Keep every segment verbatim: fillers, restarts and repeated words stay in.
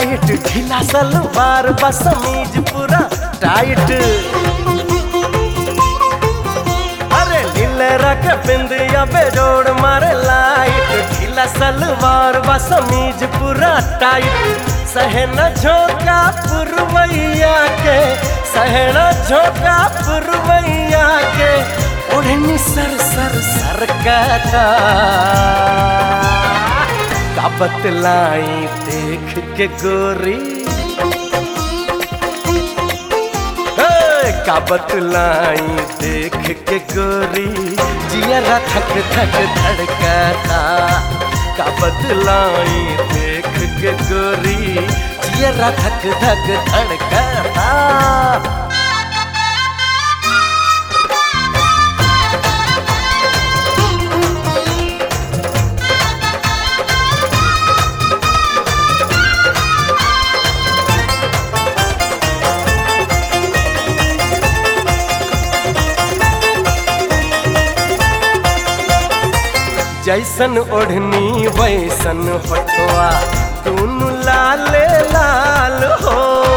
Light, ढीला सलवार बा समीज पूरा टाइट। अरे नीले रख बिंदिया बेजोड़ मारे लाइट, ढीला सलवार बा समीज पूरा टाइट। सहना झोंका पुरवैया के, सहना झोंका पुरवैया के, ओढ़नी सर सर सर का का बतलाई देख के गोरी, का बतलाई देख के गोरी, जियरा थक थक धड़कता। का बतलाई देख के गोरी, जियरा थक थक धड़कता। जैसन ओढ़नी वैसन होठवा, दोनों लाले लाल हो।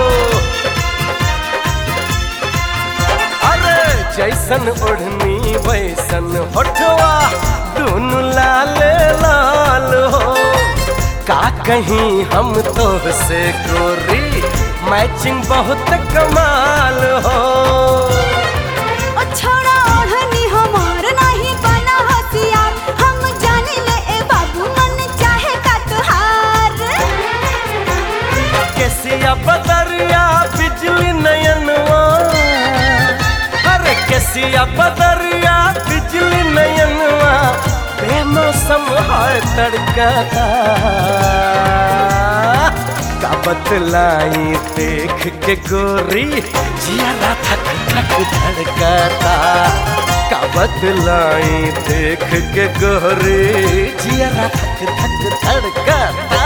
अरे जैसन ओढ़नी वैसन होठवा, दोनों लाले लाल हो। का कहीं हम तो से गोरी, मैचिंग बहुत कमाल हो। छोड़ा ओढ़नी हमार नहीं बना हथियार, हम जाने ले ए बाबू मन चाहे का तुहार। कैसिया बदरिया बिजली नयनवा, अरे कैसिया बदरिया बिजली नयनवा, बेमौसम है तड़कता। का बतलाई देख के गोरी, जियरा थक थक धड़कता। का बतलाई देख के गोरी, जियरा थक थक धड़कता।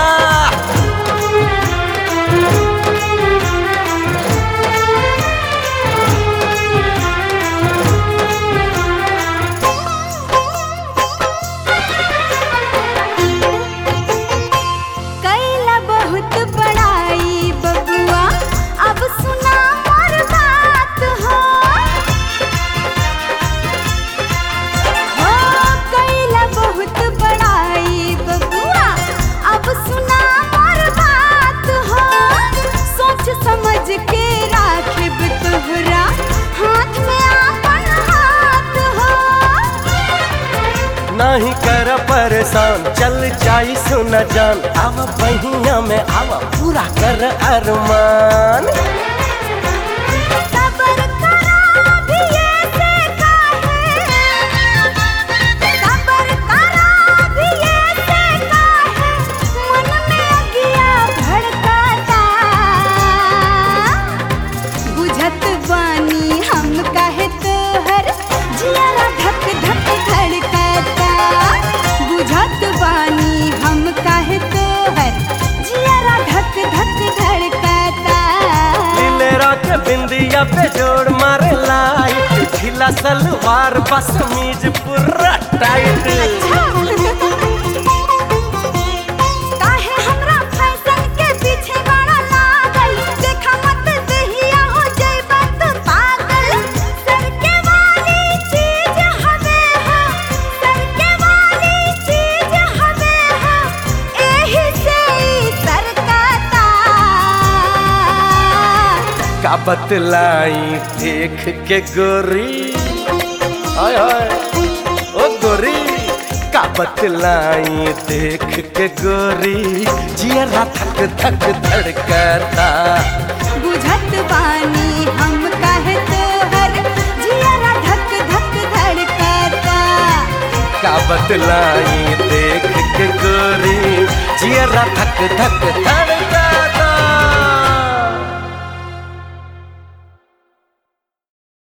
कैला बहुत बड़ाई बबुआ, अब सुना मोर बात हो। हो कैला बहुत बड़ाई बबुआ, अब सुना मोर बात हो। सोच समझ के राखिब तोहरा हाथ में आपन हाथ हो। नहीं कर परेशान, चल जाई सुना जान, आव बहिया में आव पूरा कर अरमान। सबर करा भी ऐसे काहे, सबर करा भी ऐसे काहे, मन में अगिया भड़काता। बुझत बानी हम काहे तोहर, जियरा धक धक धड़काता। बुझत बानी हम काहे तोहर, जियरा धक धक धड़काता। नीले रख बिंदिया पे जोड़ मारे लाइट, ढीला सलवार बा समीज पूरा टाइट। काहे हमरा फैशन के पीछे बड़ा लागल, देखा मत दहिया हो जइबा तू पागल। सर के वाली चीज हवे हो, सर के वाली चीज हवे हो, एही से ई सरकता। का बतलाई देख के गोरी, आय आय ओ गोरी। का बतलाई देख के गोरी, जियरा थक थक धड़कता। बुझत बानी हम काहे तोहर, जियरा धक धक धड़कता। का बतलाई देख के गोरी, जियरा थक थक धड़कता।